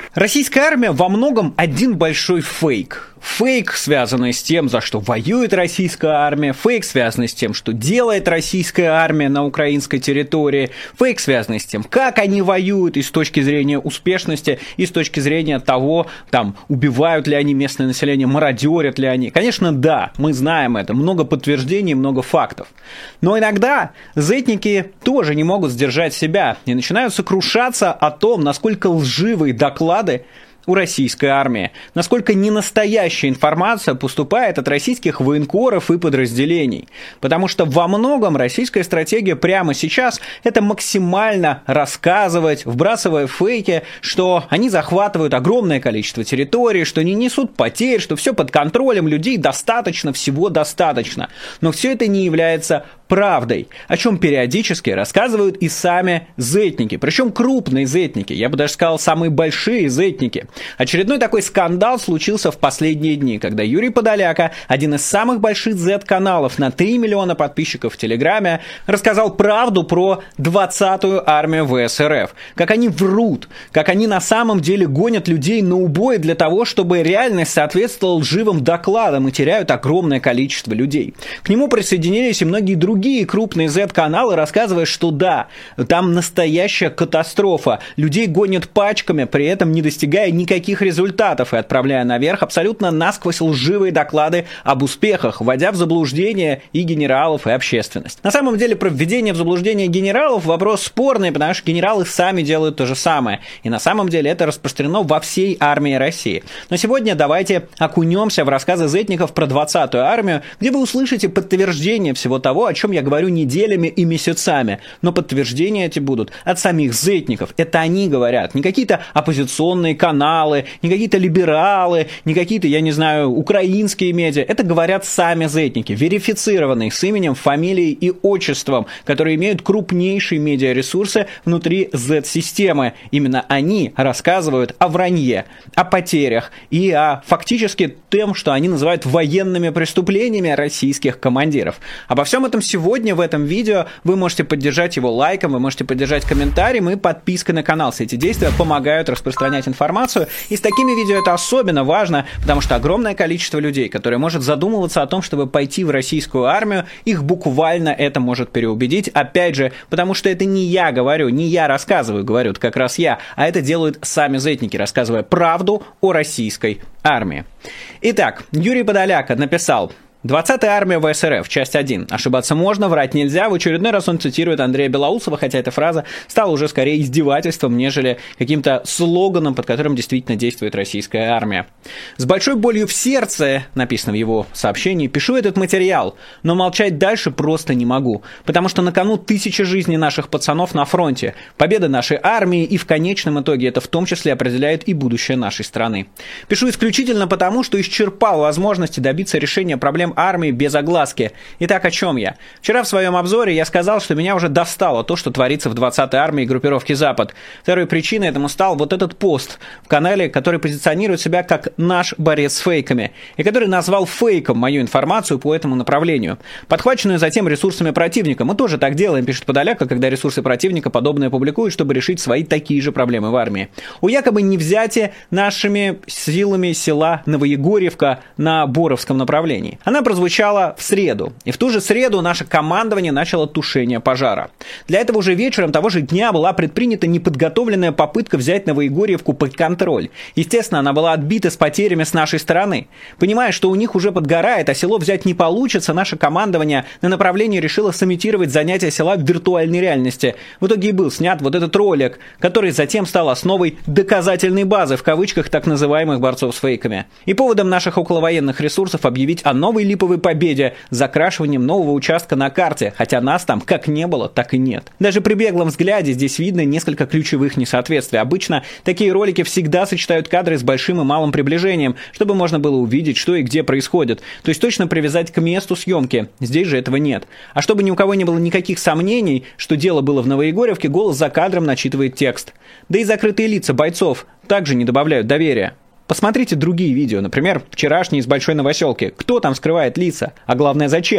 Российская армия во многом один большой фейк. Фейк, связанный с тем, за что воюет российская армия, фейк, связанный с тем, что делает российская армия на украинской территории, фейк, связанный с тем, как они воюют, и с точки зрения успешности, и с точки зрения того, там, убивают ли они местное население, мародерят ли они. Конечно, да, мы знаем это, много подтверждений, много фактов. Но иногда зетники тоже не могут сдержать себя и начинают сокрушаться о том, насколько лживые доклады у российской армии, насколько ненастоящая информация поступает от российских военкоров и подразделений. Потому что во многом российская стратегия прямо сейчас – это максимально рассказывать, вбрасывая фейки, что они захватывают огромное количество территорий, что не несут потерь, что все под контролем, людей достаточно, всего достаточно. Но все это не является правдой, о чем периодически рассказывают и сами зетники, причем крупные зетники, я бы даже сказал, самые большие зетники. Очередной такой скандал случился в последние дни, когда Юрий Подоляка, один из самых больших зет-каналов на 3 миллиона подписчиков в Телеграме, рассказал правду про 20-ю армию ВС РФ, как они врут, как они на самом деле гонят людей на убой для того, чтобы реальность соответствовала лживым докладам и теряют огромное количество людей. К нему присоединились и многие другие крупные Z-каналы, рассказывая, что да, там настоящая катастрофа. Людей гонят пачками, при этом не достигая никаких результатов и отправляя наверх абсолютно насквозь лживые доклады об успехах, вводя в заблуждение и генералов, и общественность. На самом деле, про введение в заблуждение генералов вопрос спорный, потому что генералы сами делают то же самое. И на самом деле это распространено во всей армии России. Но сегодня давайте окунемся в рассказы зетников про 20-ю армию, где вы услышите подтверждение всего того, о чем я говорю неделями и месяцами, но подтверждения эти будут от самих зетников. Это они говорят, не какие-то оппозиционные каналы, не какие-то либералы, не какие-то, я не знаю, украинские медиа. Это говорят сами зетники, верифицированные с именем, фамилией и отчеством, которые имеют крупнейшие медиаресурсы внутри Z-системы. Именно они рассказывают о вранье, о потерях и о фактически том, что они называют военными преступлениями российских командиров. Обо всем этом сегодня в этом видео вы можете поддержать его лайком, вы можете поддержать комментарием и подпиской на канал. Все эти действия помогают распространять информацию, и с такими видео это особенно важно, потому что огромное количество людей, которые может задумываться о том, чтобы пойти в российскую армию, их буквально это может переубедить, опять же, потому что это не я говорю, не я рассказываю, говорю как раз я, а это делают сами зетники, рассказывая правду о российской армии. Итак, Юрий Подоляка написал: 20-я армия ВС РФ, часть 1. Ошибаться можно, врать нельзя. В очередной раз он цитирует Андрея Белоусова, хотя эта фраза стала уже скорее издевательством, нежели каким-то слоганом, под которым действительно действует российская армия. С большой болью в сердце, написано в его сообщении, пишу этот материал, но молчать дальше просто не могу, потому что на кону 1000 жизней наших пацанов на фронте, победа нашей армии, и в конечном итоге это в том числе определяет и будущее нашей страны. Пишу исключительно потому, что исчерпал возможности добиться решения проблем армии без огласки. Итак, о чем я? Вчера в своем обзоре я сказал, что меня уже достало то, что творится в 20-й армии группировки «Запад». Второй причиной этому стал вот этот пост в канале, который позиционирует себя как «наш борец с фейками», и который назвал фейком мою информацию по этому направлению, подхваченную затем ресурсами противника. Мы тоже так делаем, пишет Подоляка, когда ресурсы противника подобное публикуют, чтобы решить свои такие же проблемы в армии. У якобы невзятия нашими силами села Новоегорьевка на Боровском направлении. Она прозвучала в среду, и в ту же среду наше командование начало тушение пожара. Для этого уже вечером того же дня была предпринята неподготовленная попытка взять Новоегорьевку под контроль. Естественно, она была отбита с потерями с нашей стороны. Понимая, что у них уже подгорает, а село взять не получится, наше командование на направлении решило сымитировать занятие села в виртуальной реальности. В итоге и был снят вот этот ролик, который затем стал основой доказательной базы, в кавычках, так называемых борцов с фейками. И поводом наших околовоенных ресурсов объявить о новой липовой победе с закрашиванием нового участка на карте, хотя нас там как не было, так и нет. Даже при беглом взгляде здесь видно несколько ключевых несоответствий. Обычно такие ролики всегда сочетают кадры с большим и малым приближением, чтобы можно было увидеть, что и где происходит, то есть точно привязать к месту съемки. Здесь же этого нет. А чтобы ни у кого не было никаких сомнений, что дело было в Новоегорьевке, голос за кадром начитывает текст. Да и закрытые лица бойцов также не добавляют доверия. Посмотрите другие видео, например, вчерашний из Большой Новоселки. Кто там скрывает лица? А главное, зачем?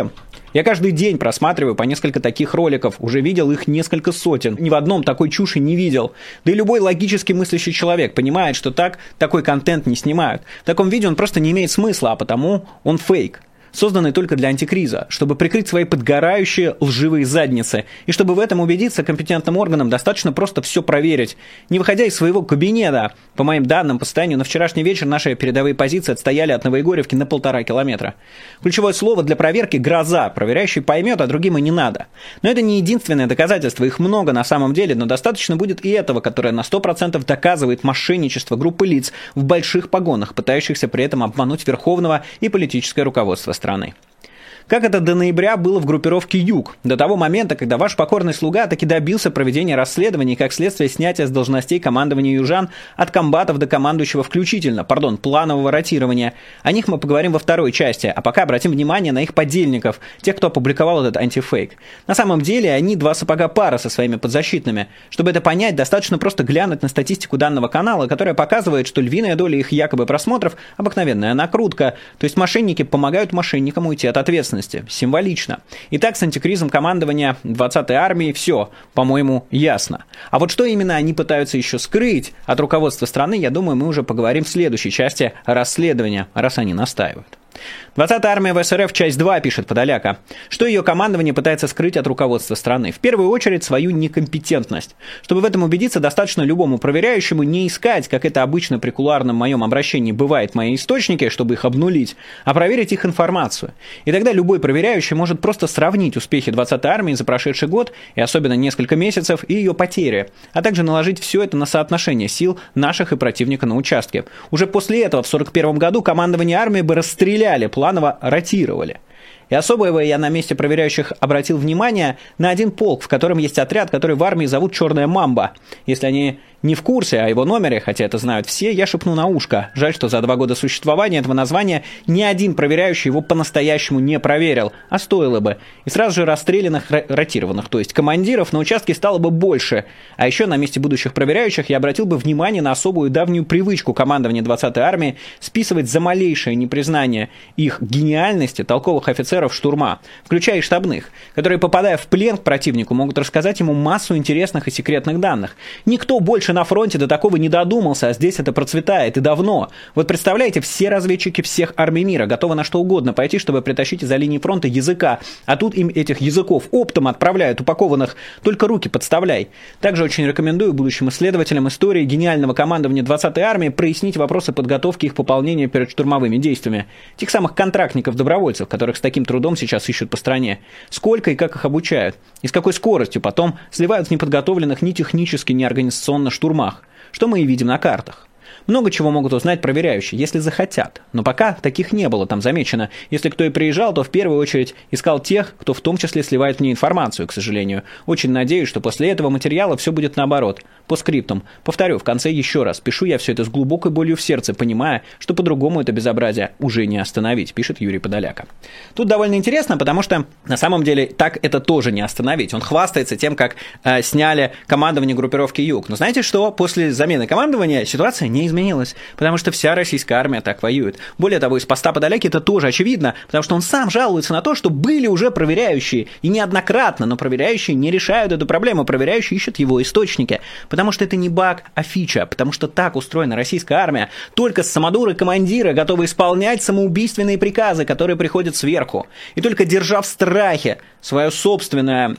Я каждый день просматриваю по несколько таких роликов, уже видел их несколько сотен, ни в одном такой чуши не видел. Да и любой логически мыслящий человек понимает, что такой контент не снимают. В таком видео он просто не имеет смысла, а потому он фейк, созданный только для антикриза, чтобы прикрыть свои подгорающие лживые задницы. И чтобы в этом убедиться, компетентным органам достаточно просто все проверить, не выходя из своего кабинета. По моим данным, по состоянию на вчерашний вечер наши передовые позиции отстояли от Новоегорьевки на 1,5 километра. Ключевое слово для проверки – гроза. Проверяющий поймет, а другим и не надо. Но это не единственное доказательство, их много на самом деле, но достаточно будет и этого, которое на 100% доказывает мошенничество группы лиц в больших погонах, пытающихся при этом обмануть верховного и политическое руководство страны. Как это до ноября было в группировке «Юг», до того момента, когда ваш покорный слуга таки добился проведения расследований и, как следствие, снятия с должностей командования южан от комбатов до командующего включительно, планового ротирования. О них мы поговорим во второй части, а пока обратим внимание на их подельников, тех, кто опубликовал этот антифейк. На самом деле они два сапога пара со своими подзащитными. Чтобы это понять, достаточно просто глянуть на статистику данного канала, которая показывает, что львиная доля их якобы просмотров – обыкновенная накрутка, то есть мошенники помогают мошенникам уйти от ответственности. Символично. Итак, с антикризом командования 20-й армии все, по-моему, ясно. А вот что именно они пытаются еще скрыть от руководства страны, я думаю, мы уже поговорим в следующей части расследования, раз они настаивают. 20-я армия ВСРФ, часть 2, пишет Подоляка, что ее командование пытается скрыть от руководства страны. В первую очередь, свою некомпетентность. Чтобы в этом убедиться, достаточно любому проверяющему не искать, как это обычно при кулуарном моем обращении бывает, мои источники, чтобы их обнулить, а проверить их информацию. И тогда любой проверяющий может просто сравнить успехи 20-й армии за прошедший год, и особенно несколько месяцев, и ее потери, а также наложить все это на соотношение сил наших и противника на участке. Уже после этого, в 1941 году, командование армии бы расстреляли, планово ротировали. И особо я на месте проверяющих обратил внимание на один полк, в котором есть отряд, который в армии зовут «Черная мамба». Если они не в курсе о его номере, хотя это знают все, я шепну на ушко. Жаль, что за 2 года существования этого названия ни один проверяющий его по-настоящему не проверил, а стоило бы. И сразу же расстрелянных ротированных, то есть командиров, на участке стало бы больше. А еще на месте будущих проверяющих я обратил бы внимание на особую давнюю привычку командования 20-й армии списывать за малейшее непризнание их гениальности толковых офицеров штурма, включая и штабных, которые, попадая в плен к противнику, могут рассказать ему массу интересных и секретных данных. Никто больше на фронте до такого не додумался, а здесь это процветает и давно. Вот представляете, все разведчики всех армий мира готовы на что угодно пойти, чтобы притащить из-за линии фронта языка, а тут им этих языков оптом отправляют, упакованных, только руки подставляй. Также очень рекомендую будущим исследователям истории гениального командования 20-й армии прояснить вопросы подготовки их пополнения перед штурмовыми действиями. Тех самых контрактников-добровольцев, которых с таким трудом сейчас ищут по стране. Сколько и как их обучают. И с какой скоростью потом сливают в неподготовленных ни технически, ни организационно штурмах, что мы и видим на картах. Много чего могут узнать проверяющие, если захотят. Но пока таких не было там замечено. Если кто и приезжал, то в первую очередь искал тех, кто в том числе сливает мне информацию, к сожалению. Очень надеюсь, что после этого материала все будет наоборот. По скриптам. Повторю, в конце еще раз. Пишу я все это с глубокой болью в сердце, понимая, что по-другому это безобразие уже не остановить, пишет Юрий Подоляка. Тут довольно интересно, потому что на самом деле так это тоже не остановить. Он хвастается тем, как сняли командование группировки «Юг». Но знаете что? После замены командования ситуация не изменилась, потому что вся российская армия так воюет. Более того, из поста Подоляки это тоже очевидно, потому что он сам жалуется на то, что были уже проверяющие, и неоднократно, но проверяющие не решают эту проблему, проверяющие ищут его источники, потому что это не баг, а фича, потому что так устроена российская армия, только самодуры-командиры готовы исполнять самоубийственные приказы, которые приходят сверху, и только держа в страхе свой собственный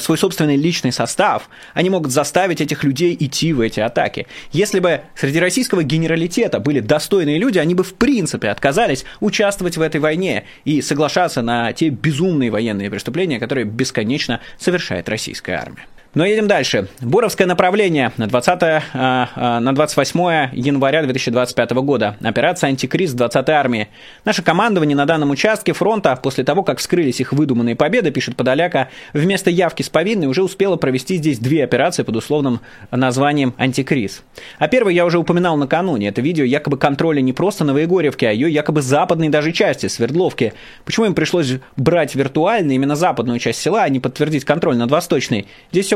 личный состав, они могут заставить этих людей идти в эти атаки. Если бы среди российского генералитета были достойные люди, они бы в принципе отказались участвовать в этой войне и соглашаться на те безумные военные преступления, которые бесконечно совершает российская армия. Но едем дальше. Боровское направление на 28 января 2025 года. Операция «Антикриз» 20-й армии. Наше командование на данном участке фронта, после того, как вскрылись их выдуманные победы, пишет Подоляка, вместо явки с повинной уже успело провести здесь 2 операции под условным названием «Антикриз». А первый я уже упоминал накануне. Это видео якобы контроля не просто Новоегорьевки, а ее якобы западной даже части, Свердловки. Почему им пришлось брать виртуально именно западную часть села, а не подтвердить контроль над восточной? Здесь все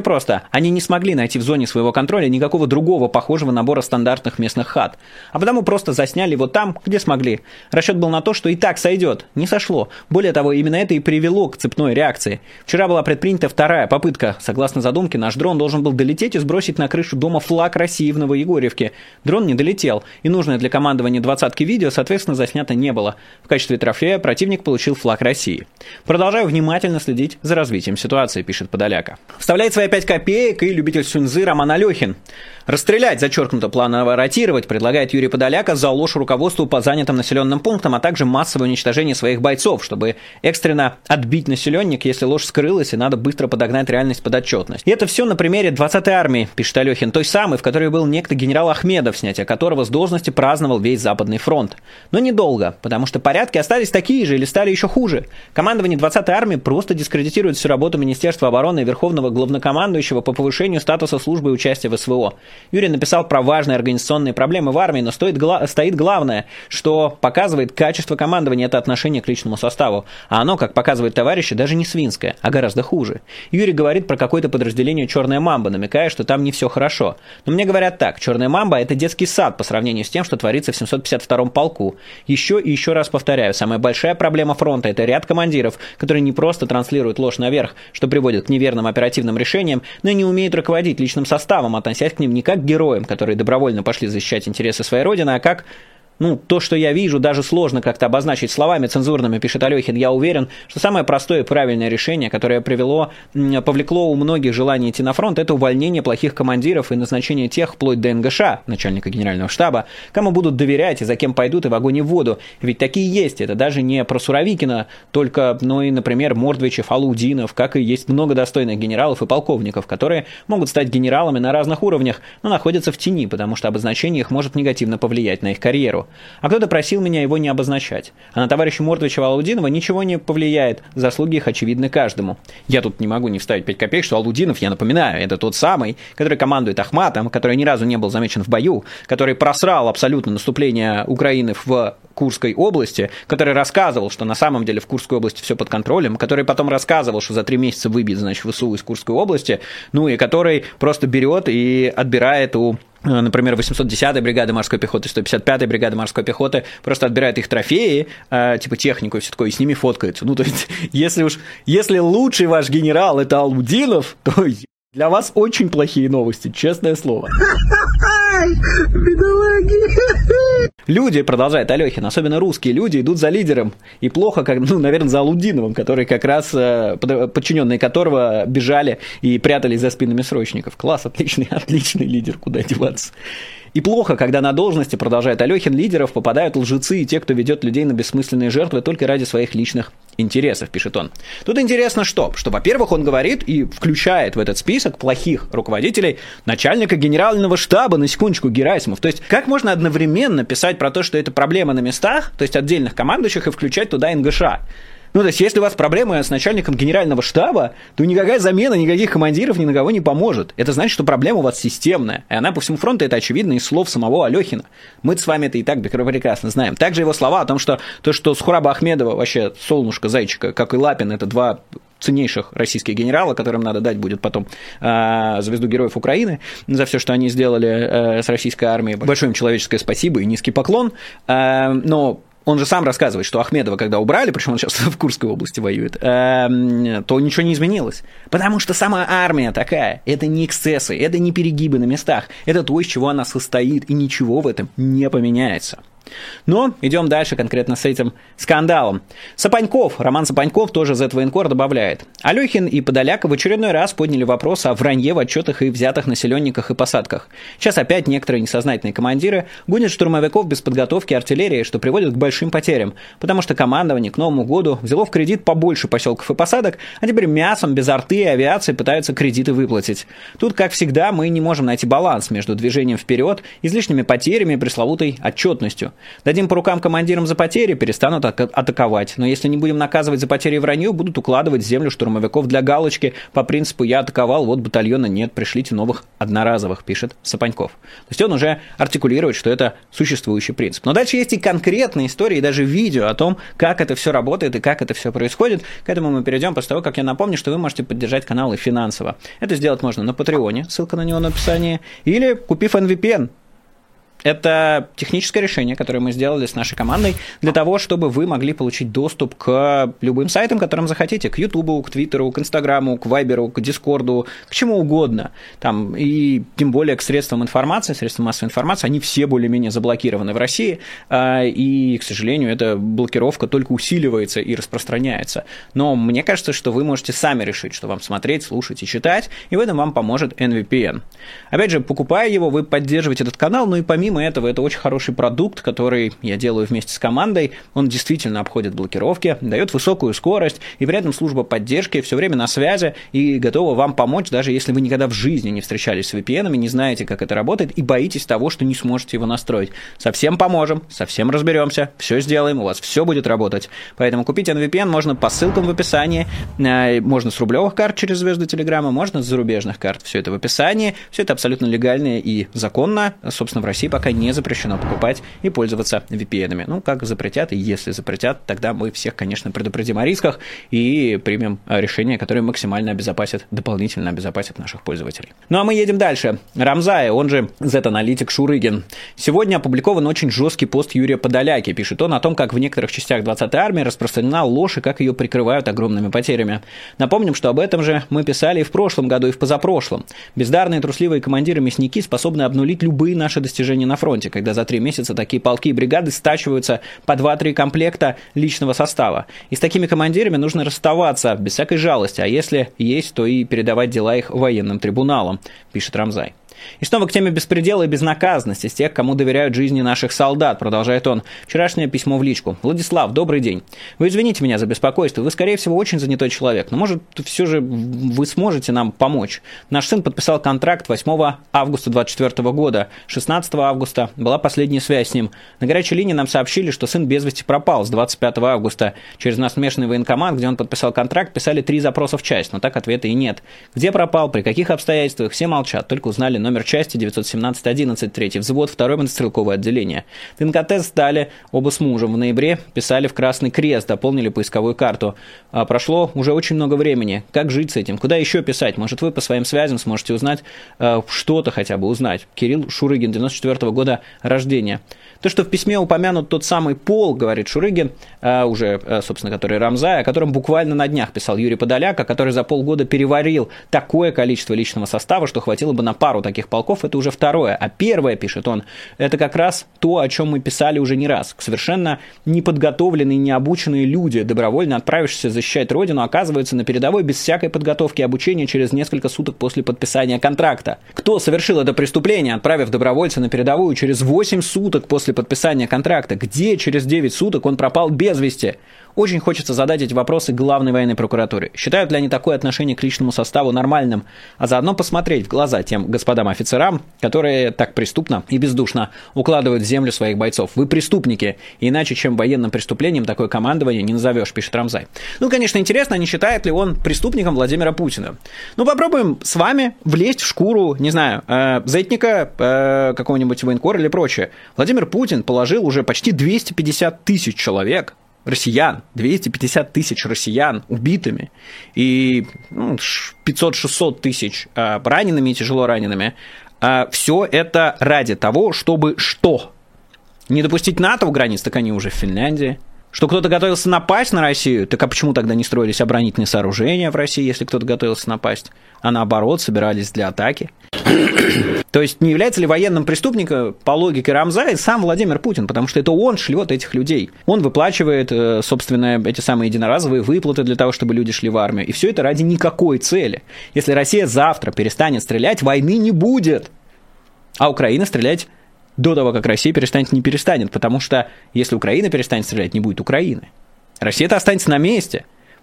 просто, они не смогли найти в зоне своего контроля никакого другого похожего набора стандартных местных хат, а потому просто засняли его там, где смогли. Расчет был на то, что и так сойдет. Не сошло. Более того, именно это и привело к цепной реакции. Вчера была предпринята вторая попытка. Согласно задумке, наш дрон должен был долететь и сбросить на крышу дома флаг России в Новоегорьевке. Дрон не долетел, и нужное для командования двадцатки видео, соответственно, заснято не было. В качестве трофея противник получил флаг России. Продолжаю внимательно следить за развитием ситуации, пишет Подоляка. Вставляет свои 5 копеек и любитель суньцзы Роман Алехин. Расстрелять, зачеркнуто, планово ротировать, предлагает Юрий Подоляка за ложь руководству по занятым населенным пунктам, а также массовое уничтожение своих бойцов, чтобы экстренно отбить населенник, если ложь скрылась, и надо быстро подогнать реальность под отчетность. И это все на примере 20-й армии, пишет Алехин, той самой, в которой был некто генерал Ахмедов, снятие которого с должности праздновал весь Западный фронт. Но недолго, потому что порядки остались такие же или стали еще хуже. Командование 20-й армии просто дискредитирует всю работу Министерства обороны и Верховного главнокомандующего по повышению статуса службы и участия в СВО. Юрий написал про важные организационные проблемы в армии, но стоит главное, что показывает качество командования, это отношение к личному составу. А оно, как показывают товарищи, даже не свинское, а гораздо хуже. Юрий говорит про какое-то подразделение «Черная мамба», намекая, что там не все хорошо. Но мне говорят так, «Черная мамба» — это детский сад по сравнению с тем, что творится в 752-м полку. Еще и еще раз повторяю, самая большая проблема фронта — это ряд командиров, которые не просто транслируют ложь наверх, что приводит к неверным оперативным решениям, но и не умеют руководить личным составом, относясь к ним не как к героям, которые добровольно пошли защищать интересы своей родины, а как... то, что я вижу, даже сложно как-то обозначить словами цензурными, пишет Алехин. Я уверен, что самое простое и правильное решение, которое повлекло у многих желание идти на фронт, это увольнение плохих командиров и назначение тех, вплоть до НГШ, начальника генерального штаба, кому будут доверять и за кем пойдут и в огонь и в воду. Ведь такие есть. Это даже не про Суровикина, только, и, например, Мордвичев, Алаудинов, как и есть много достойных генералов и полковников, которые могут стать генералами на разных уровнях, но находятся в тени, потому что обозначение их может негативно повлиять на их карьеру. А кто-то просил меня его не обозначать. А на товарища Мордвичева Алаудинова ничего не повлияет, заслуги их очевидны каждому. Я тут не могу не вставить 5 копеек, что Алаудинов, я напоминаю, это тот самый, который командует Ахматом, который ни разу не был замечен в бою, который просрал абсолютно наступление Украины в Курской области, который рассказывал, что на самом деле в Курской области все под контролем, который потом рассказывал, что за 3 месяца выбьет, ВСУ из Курской области, и который просто берет и отбирает у, например, 810-й бригады морской пехоты, 155-й бригады морской пехоты, просто отбирает их трофеи, типа технику и все такое, и с ними фоткается. То есть, если лучший ваш генерал это Алаудинов, то для вас очень плохие новости, честное слово. Бедолаги! Люди, продолжает Алехин, особенно русские люди, идут за лидером. И плохо, наверное, за Алаудиновым, который как раз, подчиненные которого бежали и прятались за спинами срочников. Класс, отличный лидер, куда деваться. И плохо, когда на должности, продолжает Алехин, лидеров попадают лжецы и те, кто ведет людей на бессмысленные жертвы только ради своих личных интересов, пишет он. Тут интересно что, во-первых, он говорит и включает в этот список плохих руководителей начальника генерального штаба, на секундочку, Герасимов. То есть, как можно одновременно писать про то, что это проблема на местах, то есть отдельных командующих, и включать туда НГШ? То есть, если у вас проблемы с начальником генерального штаба, то никакая замена никаких командиров ни на кого не поможет. Это значит, что проблема у вас системная. И она по всему фронту, это очевидно из слов самого Алехина. Мы-то с вами это и так прекрасно знаем. Также его слова о том, что Сухраба Ахмедова вообще солнышко, зайчика, как и Лапин, это 2 ценнейших российских генерала, которым надо дать будет потом звезду Героев Украины за все, что они сделали с российской армией. Большое им человеческое спасибо и низкий поклон. Но он же сам рассказывает, что Ахмедова, когда убрали, причем он сейчас в Курской области воюет, то ничего не изменилось. Потому что сама армия такая. Это не эксцессы, это не перегибы на местах. Это то, из чего она состоит, и ничего в этом не поменяется. Но идем дальше конкретно с этим скандалом. Роман Сапаньков, тоже Z-военкор, добавляет. Алехин и Подоляка в очередной раз подняли вопрос о вранье в отчетах и взятых населенниках и посадках. Сейчас опять некоторые несознательные командиры гонят штурмовиков без подготовки артиллерии, что приводит к большим потерям, потому что командование к Новому году взяло в кредит побольше поселков и посадок, а теперь мясом, без арты и авиации пытаются кредиты выплатить. Тут, как всегда, мы не можем найти баланс между движением вперед, излишними потерями и пресловутой отчетностью. полностью. Дадим по рукам командирам за потери, перестанут атаковать. Но если не будем наказывать за потери и вранье, будут укладывать в землю штурмовиков для галочки по принципу «я атаковал, вот батальона нет, пришлите новых одноразовых», пишет Сапаньков. То есть он уже артикулирует, что это существующий принцип. Но дальше есть и конкретные истории, и даже видео о том, как это все работает и как это все происходит. К этому мы перейдем после того, как я напомню, что вы можете поддержать канал и финансово. Это сделать можно на Патреоне, ссылка на него в описании, или купив NVPN. Это техническое решение, которое мы сделали с нашей командой для того, чтобы вы могли получить доступ к любым сайтам, которым захотите, к Ютубу, к Твиттеру, к Инстаграму, к Вайберу, к Дискорду, к чему угодно. Там, и тем более к средствам информации, средствам массовой информации, они все более-менее заблокированы в России, и, к сожалению, эта блокировка только усиливается и распространяется. Но мне кажется, что вы можете сами решить, что вам смотреть, слушать и читать, и в этом вам поможет NVPN. Опять же, покупая его, вы поддерживаете этот канал, ну и помимо этого, это очень хороший продукт, который я делаю вместе с командой. Он действительно обходит блокировки, дает высокую скорость, и при этом служба поддержки все время на связи и готова вам помочь, даже если вы никогда в жизни не встречались с VPN-ами, не знаете, как это работает, и боитесь того, что не сможете его настроить. Совсем поможем, совсем разберемся, все сделаем, у вас все будет работать. Поэтому купить NVPN можно по ссылкам в описании, можно с рублевых карт через звезды Телеграма, можно с зарубежных карт. Все это в описании, все это абсолютно легально и законно. Собственно, в России пока не запрещено покупать и пользоваться VPN-ами. Ну, как запретят, и если запретят, тогда мы всех, конечно, предупредим о рисках и примем решение, которое максимально обезопасит, дополнительно обезопасит наших пользователей. Ну, а мы едем дальше. Рамзай, он же Z-аналитик Шурыгин. Сегодня опубликован очень жесткий пост Юрия Подоляки. Пишет он о том, как в некоторых частях 20-й армии распространена ложь и как ее прикрывают огромными потерями. Напомним, что об этом же мы писали и в прошлом году, и в позапрошлом. Бездарные трусливые командиры-мясники способны обнулить любые наши достижения на фронте, когда за 3 месяца такие полки и бригады стачиваются по 2-3 комплекта личного состава. И с такими командирами нужно расставаться без всякой жалости, а если есть, то и передавать дела их военным трибуналам, пишет Рамзай. И снова к теме беспредела и безнаказанности с тех, кому доверяют жизни наших солдат, продолжает он. Вчерашнее письмо в личку. Владислав, добрый день. Вы извините меня за беспокойство, вы, скорее всего, очень занятой человек, но, может, все же вы сможете нам помочь. Наш сын подписал контракт 8 августа 2024 года. 16 августа была последняя связь с ним. На горячей линии нам сообщили, что сын без вести пропал с 25 августа. Через наш смешанный военкомат, где он подписал контракт, писали 3 запроса в часть, но так ответа и нет. Где пропал, при каких обстоятельствах, все молчат, только узнали номер части 917-11, 3 взвод, 2-е мотострелковое отделение. ДНК-тест сдали оба с мужем. В ноябре писали в Красный Крест, дополнили поисковую карту. Прошло уже очень много времени. Как жить с этим? Куда еще писать? Может, вы по своим связям сможете узнать, что-то хотя бы узнать. Кирилл Шурыгин, 94 года рождения. То, что в письме упомянут тот самый пол, говорит Шурыгин, уже, собственно, который Рамзай, о котором буквально на днях писал Юрий Подоляка, который за полгода переварил такое количество личного состава, что хватило бы на пару таких полков, это уже второе. А первое, пишет он, это как раз то, о чем мы писали уже не раз. Совершенно неподготовленные, необученные люди, добровольно отправившиеся защищать родину, оказываются на передовой без всякой подготовки и обучения через несколько суток после подписания контракта. Кто совершил это преступление, отправив добровольца на передовую через 8 суток после подписания контракта? Где через 9 суток он пропал без вести? Очень хочется задать эти вопросы главной военной прокуратуре. Считают ли они такое отношение к личному составу нормальным? А заодно посмотреть в глаза тем господам офицерам, которые так преступно и бездушно укладывают в землю своих бойцов. Вы преступники, иначе чем военным преступлением такое командование не назовешь, пишет Рамзай. Ну, конечно, интересно, не считает ли он преступником Владимира Путина. Ну, попробуем с вами влезть в шкуру, не знаю, зетника, какого-нибудь военкора или прочее. Владимир Путин положил уже почти 250 тысяч человек, россиян, 250 тысяч россиян убитыми и 500-600 тысяч ранеными и тяжело ранеными. Все это ради того, чтобы что? Не допустить НАТО в границ, так они уже в Финляндии. Что кто-то готовился напасть на Россию, так а почему тогда не строились оборонительные сооружения в России, если кто-то готовился напасть, а наоборот собирались для атаки? То есть не является ли военным преступником по логике Рамзая сам Владимир Путин, потому что это он шлет этих людей. Он выплачивает, собственно, эти самые единоразовые выплаты для того, чтобы люди шли в армию. И все это ради никакой цели. Если Россия завтра перестанет стрелять, войны не будет. А Украина стрелять до того, как Россия перестанет, не перестанет. Потому что если Украина перестанет стрелять, не будет Украины. Россия-то останется на месте.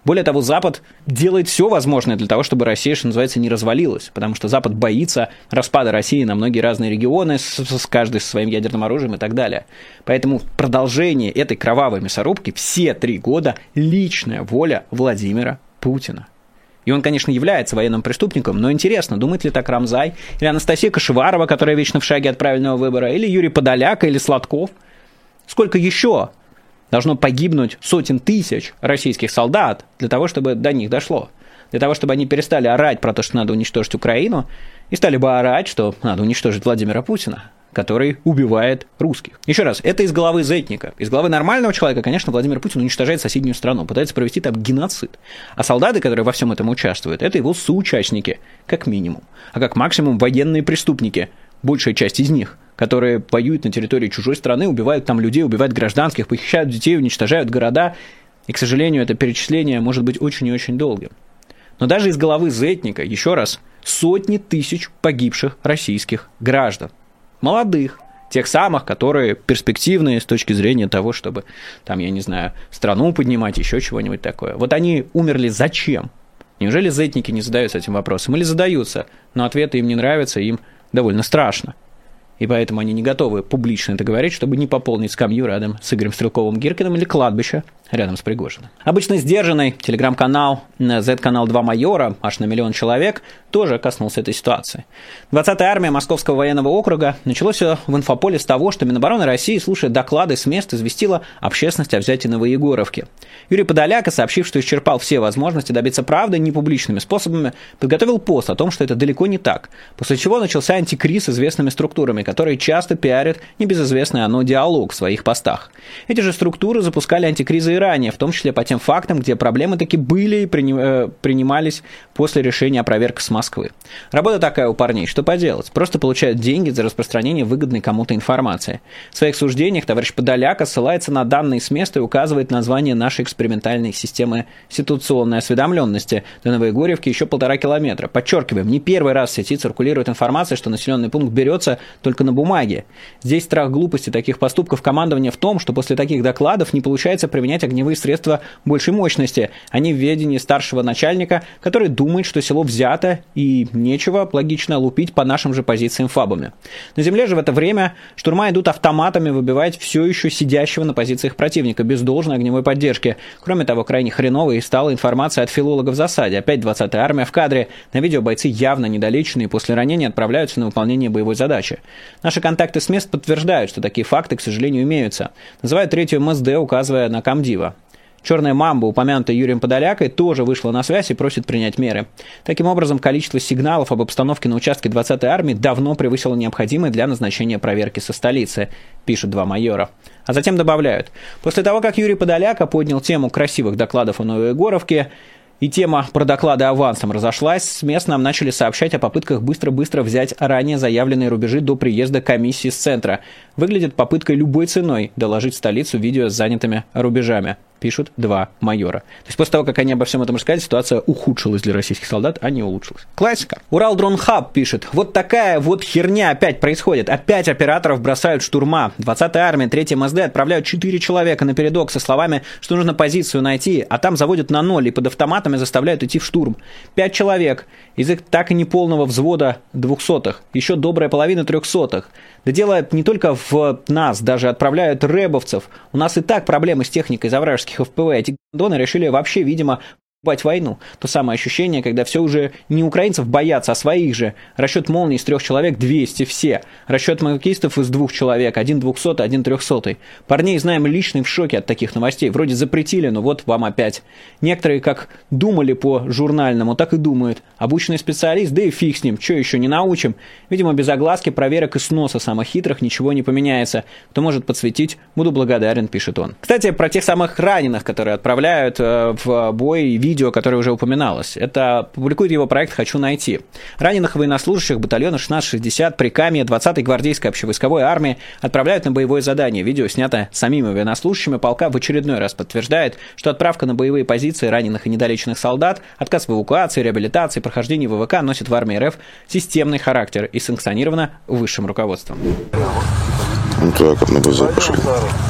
Более того, Запад делает все возможное для того, чтобы Россия, что называется, не развалилась, потому что Запад боится распада России на многие разные регионы, с каждой со своим ядерным оружием и так далее. Поэтому продолжение этой кровавой мясорубки все 3 года – личная воля Владимира Путина. И он, конечно, является военным преступником, но интересно, думает ли так Рамзай, или Анастасия Кашеварова, которая вечно в шаге от правильного выбора, или Юрий Подоляк, или Сладков? Сколько еще должно погибнуть сотен тысяч российских солдат для того, чтобы до них дошло? Для того, чтобы они перестали орать про то, что надо уничтожить Украину, и стали бы орать, что надо уничтожить Владимира Путина, который убивает русских. Еще раз, это из головы зетника. Из головы нормального человека, конечно, Владимир Путин уничтожает соседнюю страну, пытается провести там геноцид. А солдаты, которые во всем этом участвуют, это его соучастники, как минимум. А как максимум военные преступники, большая часть из них, которые воюют на территории чужой страны, убивают там людей, убивают гражданских, похищают детей, уничтожают города. И, к сожалению, это перечисление может быть очень и очень долгим. Но даже из головы зетника, еще раз, сотни тысяч погибших российских граждан. Молодых, тех самых, которые перспективные с точки зрения того, чтобы, там, я не знаю, страну поднимать, еще чего-нибудь такое. Вот они умерли зачем? Неужели зетники не задаются этим вопросом? Или задаются, но ответы им не нравятся, им довольно страшно. И поэтому они не готовы публично это говорить, чтобы не пополнить скамью рядом с Игорем Стрелковым-Гиркиным или кладбище рядом с Пригожиным. Обычно сдержанный телеграм-канал Z-канал 2 майора, аж на 1 миллион человек, тоже коснулся этой ситуации. 20-я армия Московского военного округа началось все в инфополе с того, что Минобороны России, слушая доклады с мест, известила общественность о взятии Новоегоровки. Юрий Подоляк, сообщив, что исчерпал все возможности добиться правды непубличными способами, подготовил пост о том, что это далеко не так, после чего начался антикриз с известными структурами, которые часто пиарят небезызвестный оно диалог в своих постах. Эти же структуры запускали антикризы и ранее, в том числе по тем фактам, где проблемы таки были и принимались после решения о проверках с Москвы. Работа такая у парней, что поделать, просто получают деньги за распространение выгодной кому-то информации. В своих суждениях товарищ Подоляк ссылается на данные с места и указывает название нашей экспериментальной системы ситуационной осведомленности. До Новоегорьевки еще 1,5 километра. Подчеркиваем, не первый раз в сети циркулирует информация, что населенный пункт берется только на бумаге. Здесь страх глупости таких поступков командования в том, что после таких докладов не получается применять огневые средства большей мощности. Они в ведении старшего начальника, который думает, что село взято и нечего, логично, лупить по нашим же позициям фабами. На земле же в это время штурма идут автоматами выбивать все еще сидящего на позициях противника, без должной огневой поддержки. Кроме того, крайне хреновой стала информация от филологов в засаде. Опять 20-я армия в кадре. На видео бойцы явно недолеченные после ранения отправляются на выполнение боевой задачи. Наши контакты с мест подтверждают, что такие факты, к сожалению, имеются. Называют 3-ю МСД, указывая на комдива. Черная мамба, упомянутая Юрием Подолякой, тоже вышла на связь и просит принять меры. Таким образом, количество сигналов об обстановке на участке 20-й армии давно превысило необходимое для назначения проверки со столицы, пишут 2 майора. А затем добавляют, после того, как Юрий Подоляка поднял тему красивых докладов о Новоегоровке, и тема про доклады авансом разошлась, с мест нам начали сообщать о попытках быстро-быстро взять ранее заявленные рубежи до приезда комиссии с центра. Выглядит попыткой любой ценой доложить в столицу видео с занятыми рубежами, пишут 2 майора. То есть после того, как они обо всем этом рассказали, ситуация ухудшилась для российских солдат, а не улучшилась. Классика. Урал Дрон Хаб пишет, вот такая вот херня опять происходит. Опять операторов бросают штурма. 20-я армия, 3-я МСД отправляют 4 человека на передок со словами, что нужно позицию найти, а там заводят на 0 и под автоматами заставляют идти в штурм. 5 человек, из их так и не полного взвода 200-х, еще добрая половина 300-х. Да дело не только в нас, даже отправляют рэбовцев. У нас и так проблемы с техникой за вражеских ФПВ. Эти гандоны решили вообще, видимо, войну. То самое ощущение, когда все уже не украинцев боятся, а своих же. Расчет молнии из 3 человек 200 все. Расчет макокистов из 2 человек, 1 200, 1 300. Парней знаем лично и в шоке от таких новостей. Вроде запретили, но вот вам опять. Некоторые как думали по журнальному, так и думают. Обученный специалист, да и фиг с ним, что еще не научим. Видимо, без огласки, проверок и сноса самых хитрых ничего не поменяется. Кто может подсветить, буду благодарен, пишет он. Кстати, про тех самых раненых, которые отправляют в бой и видео, которое уже упоминалось. Это публикует его проект «Хочу найти». Раненых военнослужащих батальона 1660 Прикамья 20-й гвардейской общевойсковой армии отправляют на боевое задание. Видео снято самими военнослужащими полка в очередной раз подтверждает, что отправка на боевые позиции раненых и недолеченных солдат, отказ в эвакуации, реабилитации, прохождении ВВК носит в армии РФ системный характер и санкционировано высшим руководством. Ну так, вот на глаза пошли.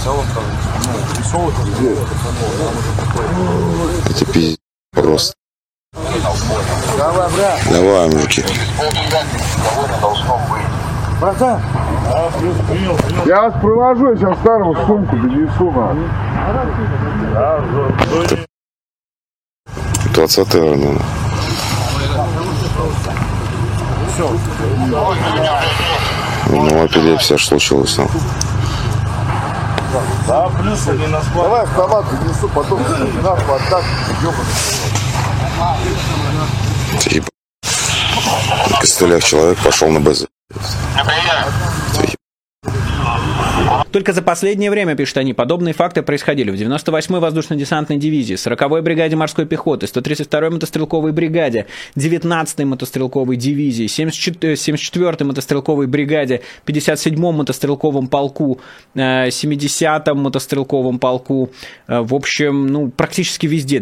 Это пиздец просто. Давай, мужики. Братан, я вас провожу, я сейчас старую сумку донесу вам. 20-е, наверное. Ну, эпилепсия случилась там. Да, плюс они на склад. Давай автомат донесу, потом на так, Типа. На костылях человек пошел на БЗ. Только за последнее время, пишут они, подобные факты происходили в 98-й воздушно-десантной дивизии, 40-й бригаде морской пехоты, 132-й мотострелковой бригаде, 19-й мотострелковой дивизии, 74-й мотострелковой бригаде, 57-м мотострелковом полку, 70-м мотострелковом полку, в общем, практически везде,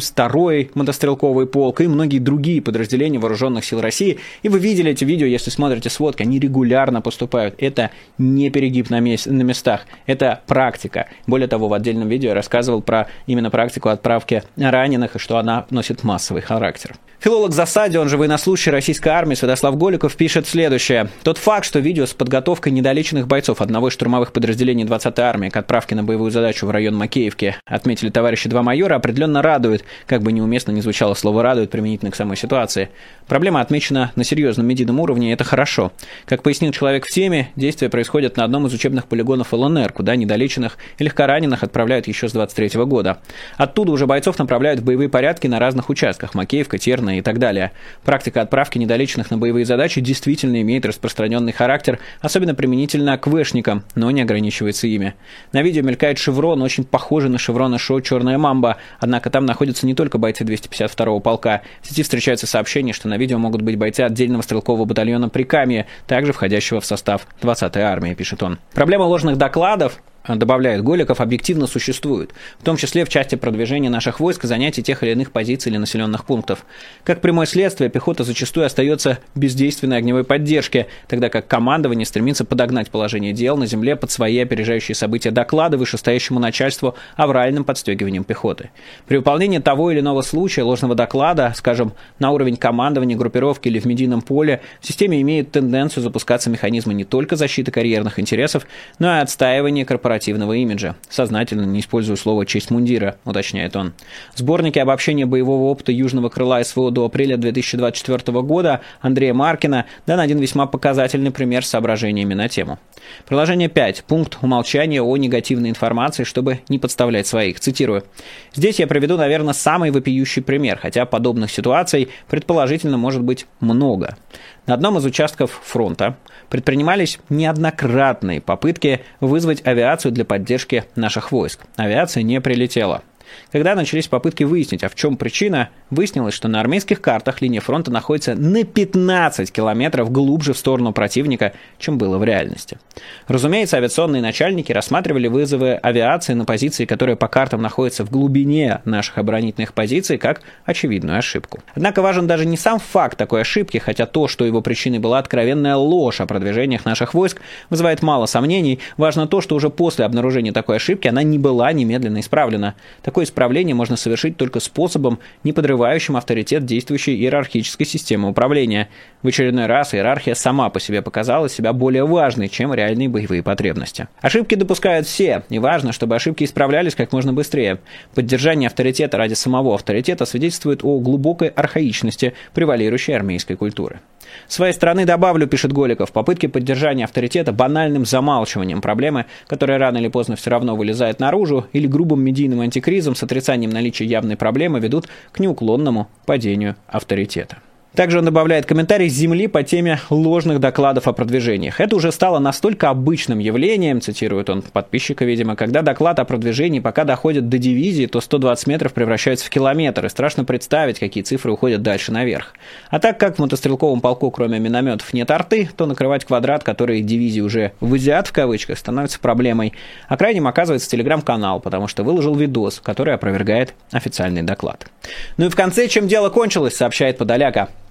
272-й мотострелковый полк и многие другие подразделения вооруженных сил России. И вы видели эти видео, если смотрите сводки, они регулярно поступают. Это не перегиб на местах. Это практика. Более того, в отдельном видео я рассказывал про именно практику отправки раненых и что она носит массовый характер. Филолог Засади, он же военнослужащий российской армии Святослав Голиков, пишет следующее. Тот факт, что видео с подготовкой недолеченных бойцов одного из штурмовых подразделений 20-й армии к отправке на боевую задачу в район Макеевки отметили товарищи два майора, определенно радует, как бы неуместно ни звучало слово «радует» применительно к самой ситуации. Проблема отмечена на серьезном медийном уровне, и это хорошо. Как пояснил человек в теме, действия происходят на одном из учебных полигонов ЛНР, куда недолеченных и легкораненых отправляют еще с 23-го года. Оттуда уже бойцов направляют в боевые порядки на разных участках – Макеевка, Терна и так далее. Практика отправки недолеченных на боевые задачи действительно имеет распространенный характер, особенно применительно к ВЭшникам, но не ограничивается ими. На видео мелькает шеврон, очень похожий на шевроны шоу «Черная мамба», однако там находятся не только бойцы 252-го полка. В сети встречаются сообщения, что на видео могут быть бойцы отдельного стрелкового батальона Прикамье, также входящего в состав 20-й армии, пишет он. Проблема ложных докладов, добавляет Голиков, объективно существует, в том числе в части продвижения наших войск и занятий тех или иных позиций или населенных пунктов. Как прямое следствие, пехота зачастую остается без действенной огневой поддержки, тогда как командование стремится подогнать положение дел на земле под свои опережающие события доклады вышестоящему начальству авральным подстегиванием пехоты. При выполнении того или иного случая ложного доклада, скажем, на уровень командования, группировки или в медийном поле, в системе имеет тенденцию запускаться механизмы не только защиты карьерных интересов, но и отстаивания корпоративного имиджа. Сознательно не использую слово «честь мундира», уточняет он. В сборнике обобщения боевого опыта Южного крыла СВО до апреля 2024 года Андрея Маркина дан один весьма показательный пример с соображениями на тему. Приложение 5. Пункт умолчания о негативной информации, чтобы не подставлять своих. Цитирую. Здесь я приведу, наверное, самый вопиющий пример, хотя подобных ситуаций предположительно может быть много. На одном из участков фронта предпринимались неоднократные попытки вызвать авиацию для поддержки наших войск. Авиация не прилетела. Когда начались попытки выяснить, а в чем причина, выяснилось, что на армейских картах линия фронта находится на 15 километров глубже в сторону противника, чем было в реальности. Разумеется, авиационные начальники рассматривали вызовы авиации на позиции, которые по картам находятся в глубине наших оборонительных позиций, как очевидную ошибку. Однако важен даже не сам факт такой ошибки, хотя то, что его причиной была откровенная ложь о продвижениях наших войск, вызывает мало сомнений. Важно то, что уже после обнаружения такой ошибки она не была немедленно исправлена. Такое исправление можно совершить только способом, не подрывающим авторитет действующей иерархической системы управления. В очередной раз иерархия сама по себе показала себя более важной, чем реальные боевые потребности. Ошибки допускают все, и важно, чтобы ошибки исправлялись как можно быстрее. Поддержание авторитета ради самого авторитета свидетельствует о глубокой архаичности превалирующей армейской культуры. С своей стороны добавлю, пишет Голиков, попытки поддержания авторитета банальным замалчиванием проблемы, которая рано или поздно все равно вылезает наружу, или грубым медийным антикризом с отрицанием наличия явной проблемы ведут к неуклонному падению авторитета. Также он добавляет комментарий с земли по теме ложных докладов о продвижениях. Это уже стало настолько обычным явлением, цитирует он подписчика, видимо, когда доклад о продвижении пока доходит до дивизии, то 120 метров превращаются в километр, и страшно представить, какие цифры уходят дальше наверх. А так как в мотострелковом полку, кроме минометов, нет арты, то накрывать квадрат, который дивизии уже «взят» в кавычках, становится проблемой. А крайним оказывается телеграм-канал, потому что выложил видос, который опровергает официальный доклад. Ну и в конце, чем дело кончилось, сообщает Подоляка.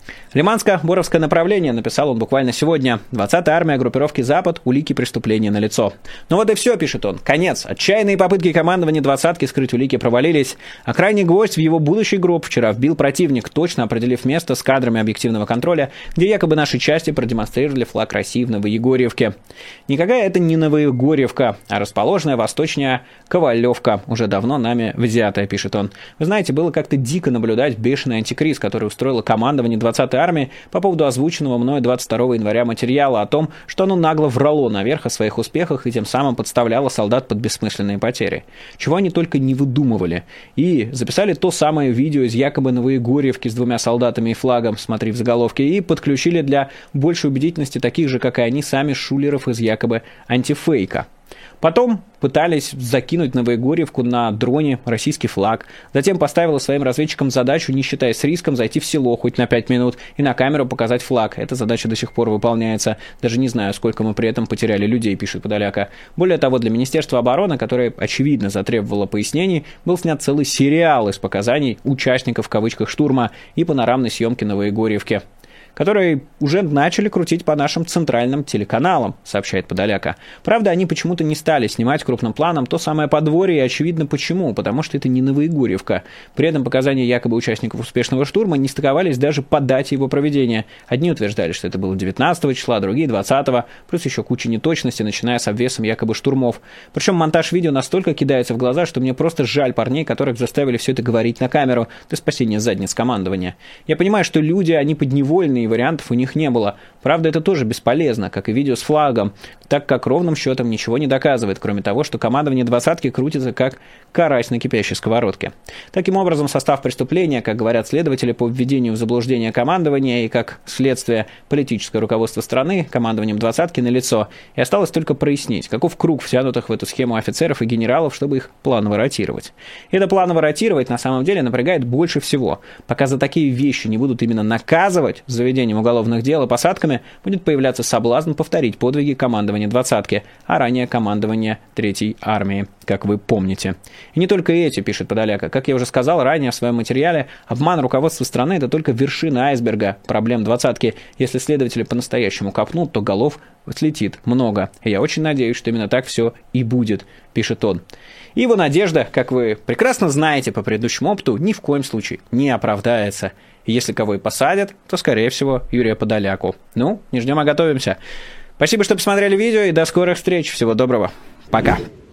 Лиманско-Боровское направление, написал он буквально сегодня. 20-я армия группировки «Запад», улики преступления налицо. Ну вот и все, пишет он. Конец. Отчаянные попытки командования «двадцатки» скрыть улики провалились. А крайний гвоздь в его будущий гроб вчера вбил противник, точно определив место с кадрами объективного контроля, где якобы наши части продемонстрировали флаг России в Новоегорьевке. Никакая это не Новоегорьевка, а расположенная восточнее Ковалевка, уже давно нами взятая, пишет он. Вы знаете, было как-то дико наблюдать бешеный антикриз, который устроило командование 20-й армии по поводу озвученного мною 22 января материала о том, что оно нагло врало наверх о своих успехах и тем самым подставляло солдат под бессмысленные потери. Чего они только не выдумывали. И записали то самое видео из якобы Новоегорьевки с 2 солдатами и флагом, смотри в заголовке, и подключили для большей убедительности таких же, как и они сами, шулеров из якобы антифейка. Потом пытались закинуть Новоегорьевку на дроне российский флаг. Затем поставила своим разведчикам задачу, не считаясь риском, зайти в село хоть на 5 минут и на камеру показать флаг. Эта задача до сих пор выполняется. Даже не знаю, сколько мы при этом потеряли людей, пишет Подоляка. Более того, для Министерства обороны, которое, очевидно, затребовало пояснений, был снят целый сериал из показаний участников, в кавычках, штурма и панорамной съемки Новоегорьевки, которые уже начали крутить по нашим центральным телеканалам, сообщает Подоляка. Правда, они почему-то не стали снимать крупным планом то самое подворье, и очевидно почему, потому что это не Новоегорьевка. При этом показания якобы участников успешного штурма не стыковались даже по дате его проведения. Одни утверждали, что это было 19 числа, другие 20-го, плюс еще куча неточностей, начиная с обвесом якобы штурмов. Причем монтаж видео настолько кидается в глаза, что мне просто жаль парней, которых заставили все это говорить на камеру для спасения задниц командования. Я понимаю, что люди, они подневольные, вариантов у них не было. Правда, это тоже бесполезно, как и видео с флагом, так как ровным счетом ничего не доказывает, кроме того, что командование 20-ки крутится как карась на кипящей сковородке. Таким образом, состав преступления, как говорят следователи, по введению в заблуждение командования и, как следствие, политическое руководство страны командованием 20-ки налицо, и осталось только прояснить, каков круг втянутых в эту схему офицеров и генералов, чтобы их планово ротировать. И это планово ротировать на самом деле напрягает больше всего. Пока за такие вещи не будут именно наказывать в заведением уголовных дел и посадками, будет появляться соблазн повторить подвиги командования 20-ки, а ранее командования 3-й армии, как вы помните. И не только эти, пишет Подоляка. Как я уже сказал ранее в своем материале, обман руководства страны – это только вершина айсберга проблем 20-ки. Если следователи по-настоящему копнут, то голов слетит много. И я очень надеюсь, что именно так все и будет, пишет он. И его надежда, как вы прекрасно знаете по предыдущему опыту, ни в коем случае не оправдается. И если кого и посадят, то, скорее всего, Юрия Подоляку. Ну, не ждем, а готовимся. Спасибо, что посмотрели видео, и до скорых встреч. Всего доброго. Пока.